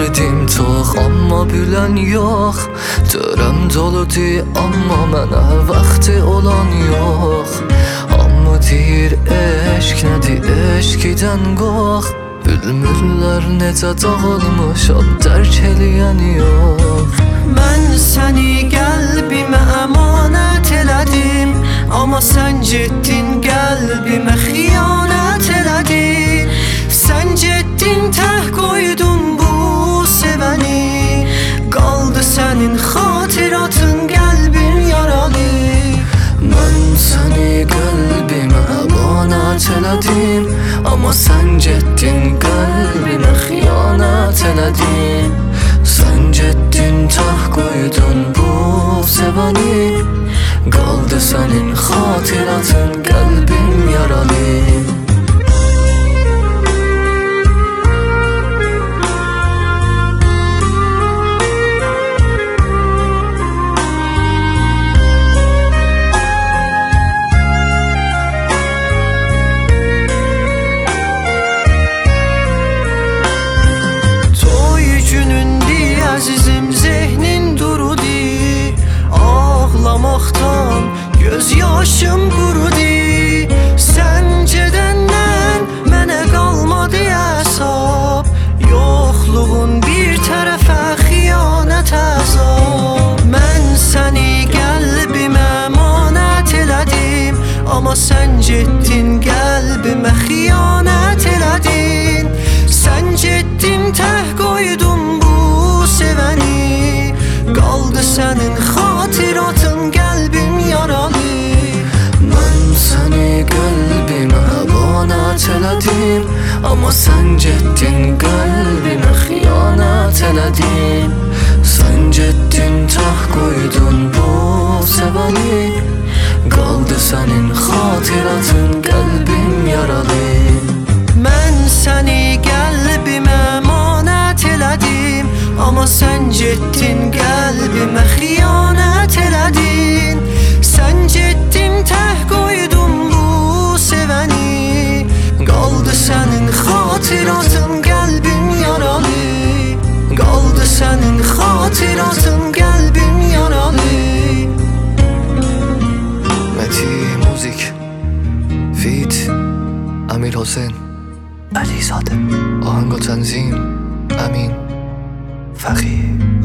dedim çox, amma bilən yox. Dörəm doludur, amma mənə vaxtı olan yox. Amma deyir eşq nədir, eşqidən qorx. Bilmirlər necə dağılmışam, dərk eləyən yox. Mən səni qəlbimə əmanət elədim, amma sən getdin qəlbimə xiyanət elədin. Sən getdin təh qoydun bu sevəni, qaldı sənin xatiratın qəlbin yaralı. Mən səni qəlbimə əmanət elədim, amma sən getdin qəlbimə xiyanət elədin. Sən getdin təh qoydun bu sevəni, qaldı sənin xatiratın qəlbin yaralı. Əzizim zehnin durudi, ağlamaqdan göz yaşım qurudi. Sən gedəndən mənə qalmadı əsab, yoxluğun bir tərəfə xiyanət əzab. Mən səni qəlbimə əmanət elədim, amma sən getdin qəlbimə xiyanət elədin. Sən getdin təh qoydun sevəni, qaldı sənin xatiratın qəlbim yaralı. Mən səni qəlbimə əmanət elədim, amma sən getdin qəlbimə xiyanət elədin. Sən getdin təh qoydun bu sevəni, qaldı sənin xatiratın qəlbim yaralı. Mən səni qəlbimə əmanət elədim, amma sən getdin qəlbimə xiyanət elədin. Sən getdin təh qoydun bu sevəni, qaldı sənin xatiratın qəlbim yaralı. Qaldı sənin xatiratın qəlbim yaralı. Məti Muzik Fit امیر حسین علیزاده. آهنگ و تنظیم امین فقیه.